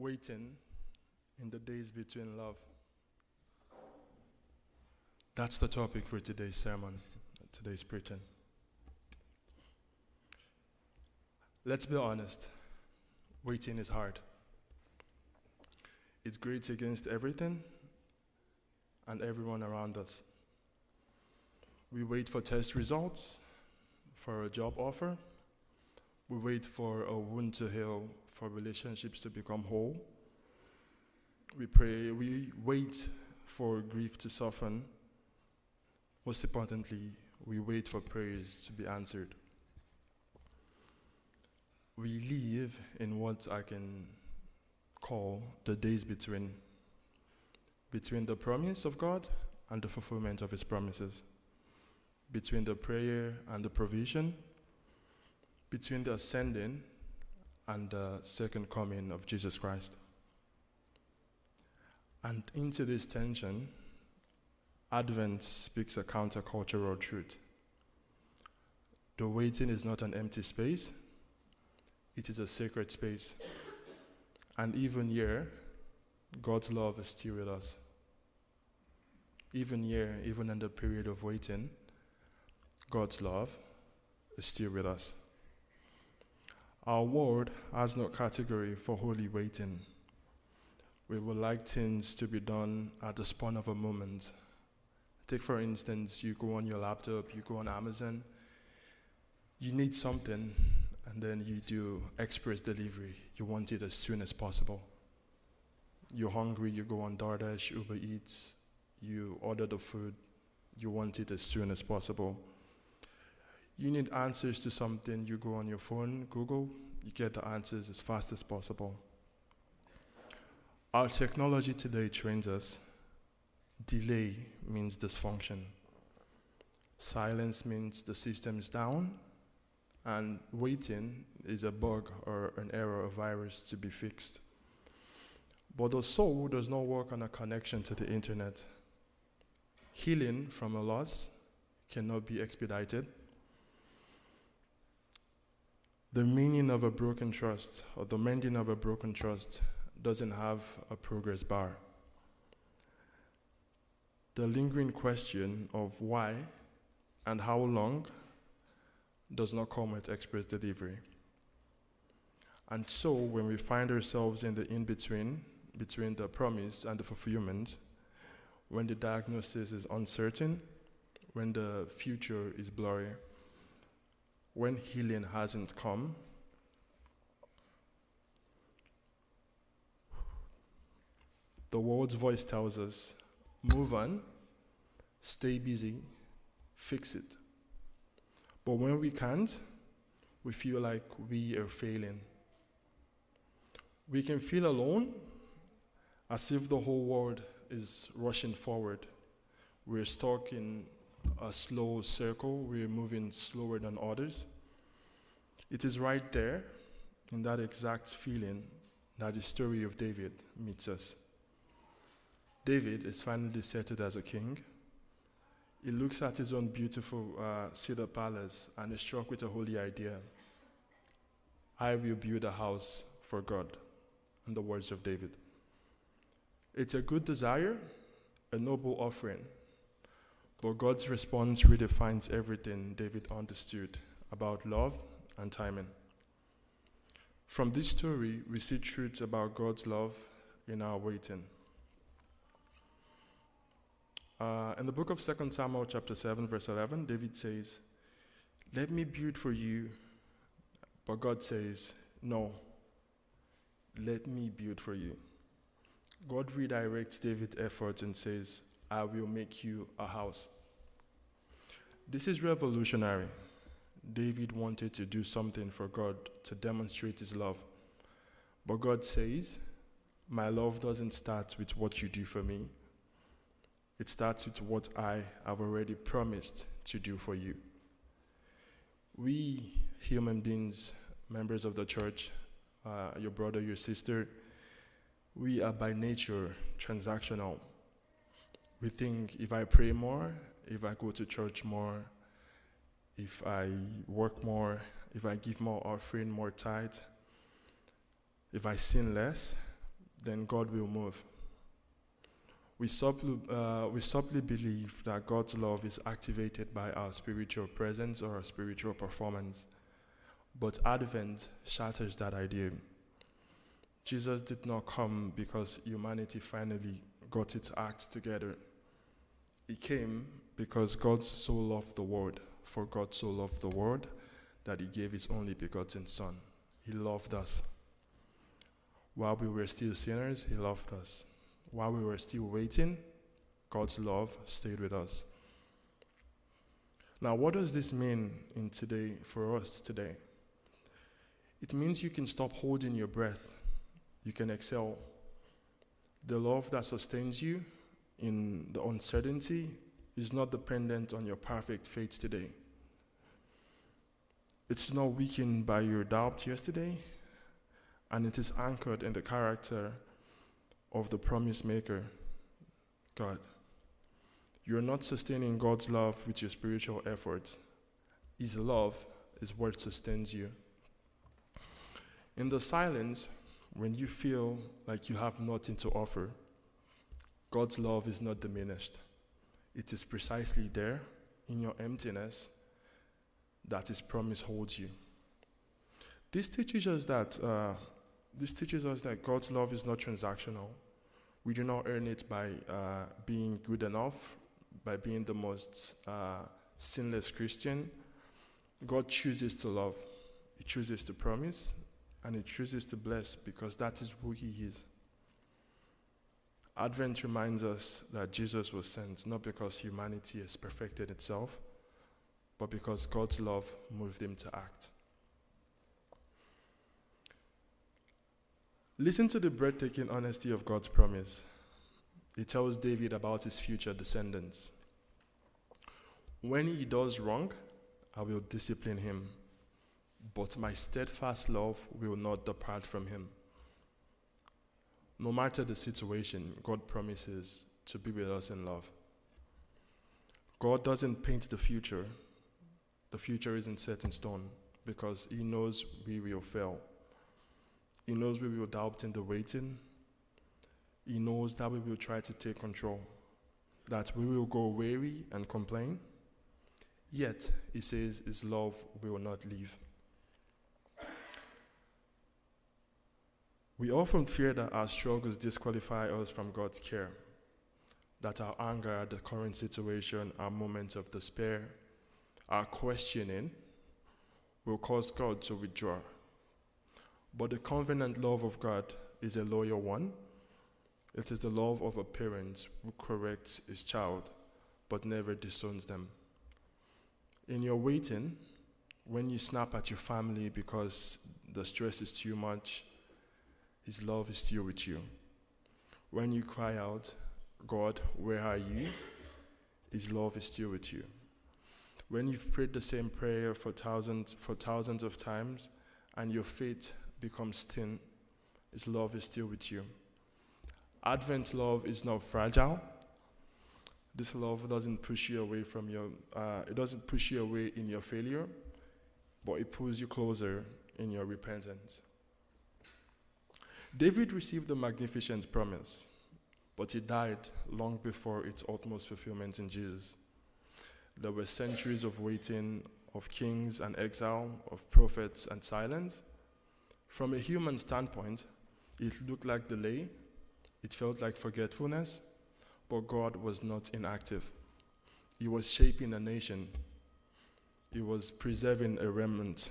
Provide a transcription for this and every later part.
Waiting in the days between love. That's the topic for today's sermon, today's preaching. Let's be honest, waiting is hard. It grates against everything and everyone around us. We wait for test results, for a job offer. We wait for a wound to heal, for relationships to become whole. We wait for grief to soften. Most importantly, we wait for prayers to be answered. We live in what I can call the days between the promise of God and the fulfillment of His promises, between the prayer and the provision, between the ascending and the second coming of Jesus Christ. And into this tension, Advent speaks a countercultural truth. The waiting is not an empty space, it is a sacred space. And even here, God's love is still with us. Even here, even in the period of waiting, God's love is still with us. Our world has no category for holy waiting. We would like things to be done at the span of a moment. Take, for instance, you go on your laptop, you go on Amazon, you need something, and then you do express delivery. You want it as soon as possible. You're hungry, you go on DoorDash, Uber Eats, you order the food, you want it as soon as possible. You need answers to something, you go on your phone, Google, you get the answers as fast as possible. Our technology today trains us. Delay means dysfunction. Silence means the system is down, and waiting is a bug or an error, a virus to be fixed. But the soul does not work on a connection to the internet. Healing from a loss cannot be expedited. The meaning of a broken trust, or the mending of a broken trust, doesn't have a progress bar. The lingering question of why and how long does not come with express delivery. And so when we find ourselves in the in-between, between the promise and the fulfillment, when the diagnosis is uncertain, when the future is blurry, when healing hasn't come, the world's voice tells us, move on, stay busy, fix it. But when we can't, we feel like we are failing. We can feel alone, as if the whole world is rushing forward. We're stuck in a slow circle, we're moving slower than others. It is right there, in that exact feeling, that the story of David meets us. David is finally settled as a king. He looks at his own beautiful cedar palace and is struck with a holy idea. I will build a house for God, in the words of David. It's a good desire, a noble offering, but God's response redefines everything David understood about love and timing. From this story, we see truths about God's love in our waiting. In the book of 2 Samuel chapter 7, verse 11, David says, let me build for you. But God says, no, let me build for you. God redirects David's efforts and says, I will make you a house. This is revolutionary. David wanted to do something for God to demonstrate his love. But God says, my love doesn't start with what you do for me. It starts with what I have already promised to do for you. We human beings, members of the church, your brother, your sister, we are by nature transactional. We think if I pray more, if I go to church more, if I work more, if I give more offering, more tithe, if I sin less, then God will move. We subtly believe that God's love is activated by our spiritual presence or our spiritual performance. But Advent shatters that idea. Jesus did not come because humanity finally got its act together. He came because God so loved the world, for God so loved the world that he gave his only begotten Son. He loved us. While we were still sinners, he loved us. While we were still waiting, God's love stayed with us. Now, what does this mean for us today? It means you can stop holding your breath. You can excel. The love that sustains you in the uncertainty is not dependent on your perfect faith today. It's not weakened by your doubt yesterday, and it is anchored in the character of the promise maker, God. You're not sustaining God's love with your spiritual efforts. His love is what sustains you. In the silence, when you feel like you have nothing to offer, God's love is not diminished. It is precisely there, in your emptiness, that his promise holds you. This teaches us that God's love is not transactional. We do not earn it by being good enough, by being the most sinless Christian. God chooses to love. He chooses to promise, and he chooses to bless because that is who he is. Advent reminds us that Jesus was sent not because humanity has perfected itself, but because God's love moved him to act. Listen to the breathtaking honesty of God's promise. He tells David about his future descendants. When he does wrong, I will discipline him, but my steadfast love will not depart from him. No matter the situation, God promises to be with us in love. God doesn't paint the future. The future isn't set in stone because he knows we will fail. He knows we will doubt in the waiting. He knows that we will try to take control, that we will go weary and complain. Yet, he says his love will not leave. We often fear that our struggles disqualify us from God's care, that our anger at the current situation, our moments of despair, our questioning will cause God to withdraw. But the covenant love of God is a loyal one. It is the love of a parent who corrects his child but never disowns them. In your waiting, when you snap at your family because the stress is too much, his love is still with you. When you cry out, God, where are you? His love is still with you. When you've prayed the same prayer for thousands of times and your faith becomes thin, his love is still with you. Advent love is not fragile. This love doesn't push you away from it doesn't push you away in your failure, but it pulls you closer in your repentance. David received a magnificent promise, but he died long before its utmost fulfillment in Jesus. There were centuries of waiting, of kings and exile, of prophets and silence. From a human standpoint, it looked like delay, it felt like forgetfulness, but God was not inactive. He was shaping a nation. He was preserving a remnant.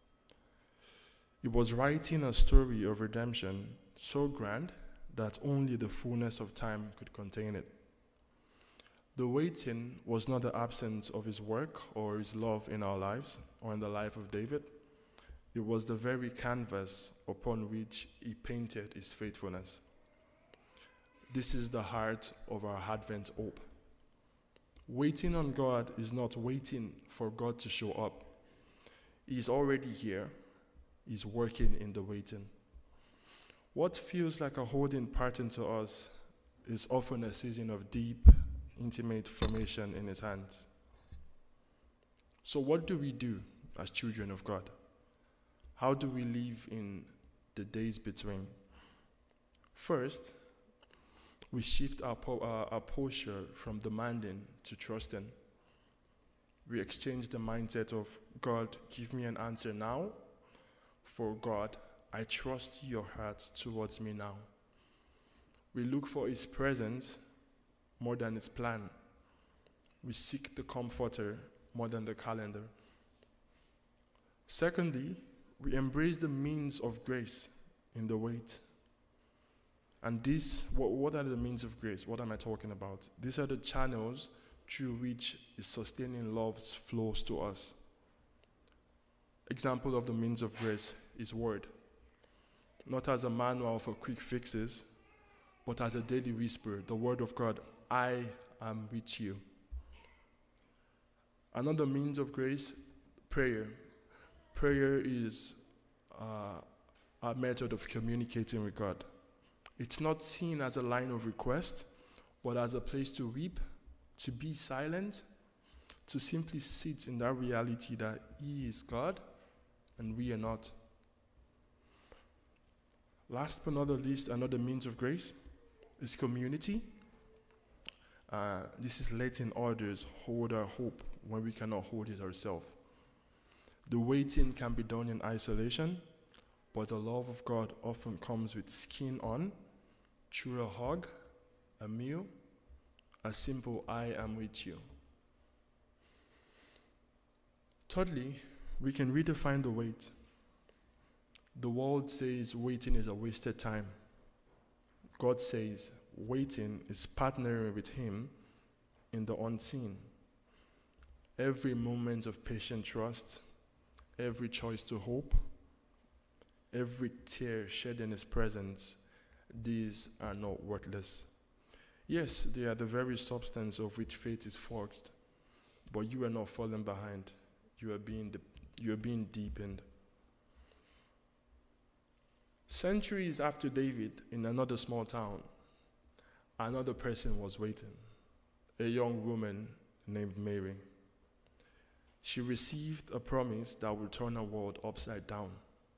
He was writing a story of redemption so grand that only the fullness of time could contain it. The waiting was not the absence of his work or his love in our lives or in the life of David. It was the very canvas upon which he painted his faithfulness. This is the heart of our Advent hope. Waiting on God is not waiting for God to show up. He's already here. He's working in the waiting. What feels like a holding pattern to us is often a season of deep, intimate formation in his hands. So what do we do as children of God? How do we live in the days between? First, we shift our posture from demanding to trusting. We exchange the mindset of, God, give me an answer now, for God, I trust your heart towards me now. We look for his presence more than his plan. We seek the comforter more than the calendar. Secondly, we embrace the means of grace in the wait. And what are the means of grace? What am I talking about? These are the channels through which his sustaining love flows to us. Example of the means of grace is word. Not as a manual for quick fixes, but as a daily whisper, the word of God, I am with you. Another means of grace, prayer. Prayer is a method of communicating with God. It's not seen as a line of request, but as a place to weep, to be silent, to simply sit in that reality that he is God and we are not. Last but not least, another means of grace is community. This is letting others hold our hope when we cannot hold it ourselves. The waiting can be done in isolation, but the love of God often comes with skin on, through a hug, a meal, a simple I am with you. Thirdly, we can redefine the wait. The world says waiting is a wasted time. God says waiting is partnering with him in the unseen. Every moment of patient trust, every choice to hope, every tear shed in his presence, these are not worthless. Yes, they are the very substance of which faith is forged, but you are not falling behind. You are being deepened. Centuries after David, in another small town, another person was waiting, a young woman named Mary. She received a promise that would turn her world upside down.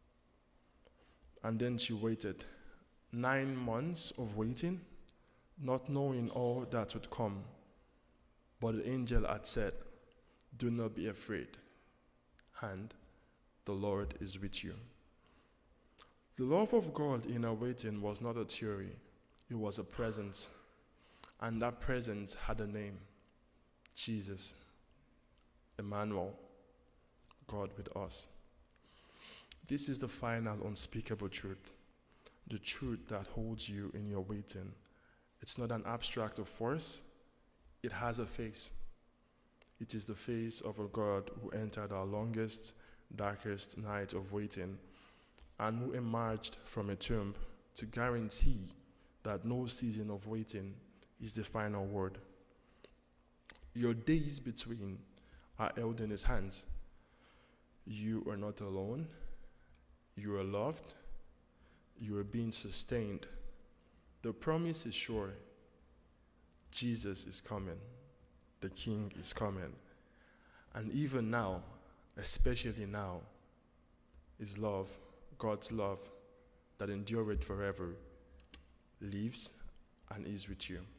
And then she waited 9 months of waiting, not knowing all that would come. But the angel had said, do not be afraid, and the Lord is with you. The love of God in her waiting was not a theory, it was a presence. And that presence had a name, Jesus, Emmanuel, God with us. This is the final unspeakable truth, the truth that holds you in your waiting. It's not an abstract of force, it has a face. It is the face of a God who entered our longest, darkest night of waiting and who emerged from a tomb to guarantee that no season of waiting is the final word. Your days between are held in his hands. You are not alone. You are loved. You are being sustained. The promise is sure. Jesus is coming. The King is coming. And even now, especially now, his love, God's love that endureth forever, lives and is with you.